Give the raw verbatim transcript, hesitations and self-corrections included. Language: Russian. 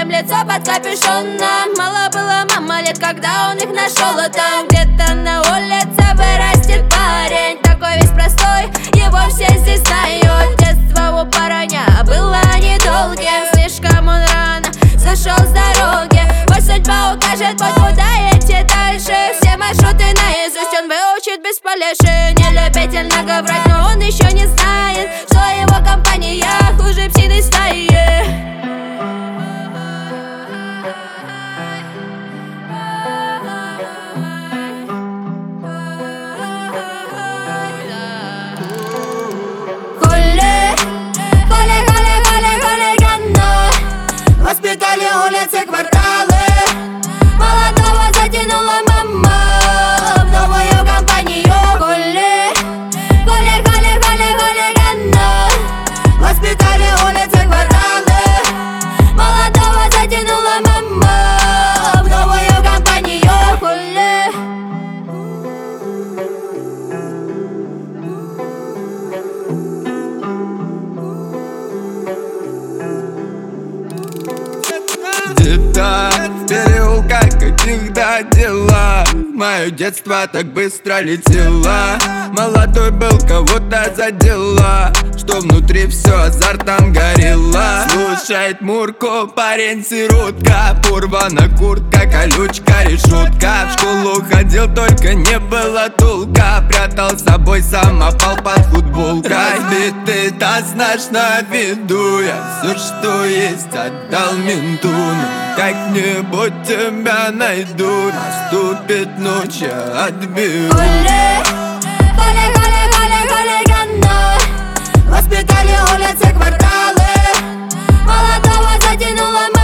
Видим лицо под капюшоном. Мало было мама лет, когда он их нашел. А там где-то на улице вырастет парень, такой весь простой, его все здесь знают. Детство у парня было недолгим, слишком он рано зашел с дороги. Пусть судьба укажет путь, куда идти дальше. Все маршруты наизусть он выучит без полеши. Не любительно врать, но он еще не знает, что его компания хуже псиной стаи. Воспитали улицы, кварталы, молодого затянула мама в новую компанию. Хули, хули, хули, хули, хулигана. Воспитали улицы, кварталы, молодого затянула мама в новую компанию. Хули. Где-то в переулках каких-то дела. Мое детство так быстро летело. Молодой был, кого-то задела, что внутри все азартом горело. Слушает Мурку, парень-сиротка, порвана куртка, колючка, решетка. В школу ходил, только не было толка. Прятал с собой самопал под футболкой. Разбитый таз наш на виду, я все, что есть, отдал менту. Как-нибудь тебя найду, наступит ночь, я отберу. Хули, хули, хули, хули, хулигана. Воспитали улицы, кварталы, молодого затянула мама.